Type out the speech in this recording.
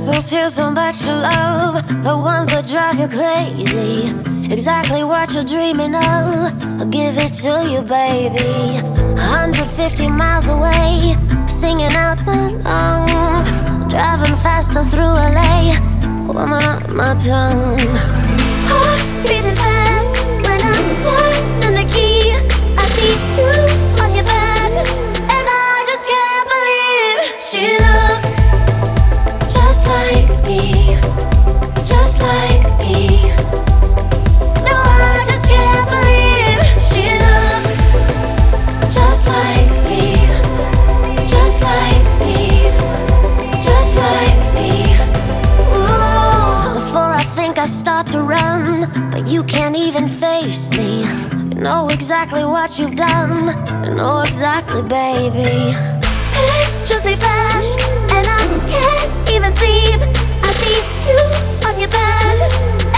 those tears on that you love, the ones that drive you crazy. Exactly what you're dreaming of, I'll give it to you, baby. 150 miles away, singing out my lungs, driving faster through LA, warming up my tongue. Heart's beating fast when I'm turning the key. I see you on your back, and I just can't believe she looks just like me, just like me. No, I just can't believe she looks just like me, just like me, just like me. Ooh. Before I think I start to run, but you can't even face me. You know exactly what you've done, you know exactly, baby. Pictures they flash, and I can't even sleep. I see you on your back,